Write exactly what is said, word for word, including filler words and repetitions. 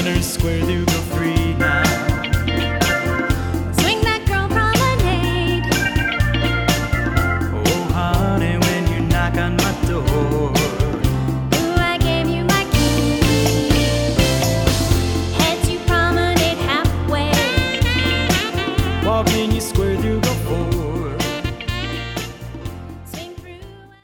Runners Square, you go free now. Swing that girl promenade. Oh, honey, when you knock on my door. Ooh, I gave you my key. Heads you promenade halfway. Walk in your square.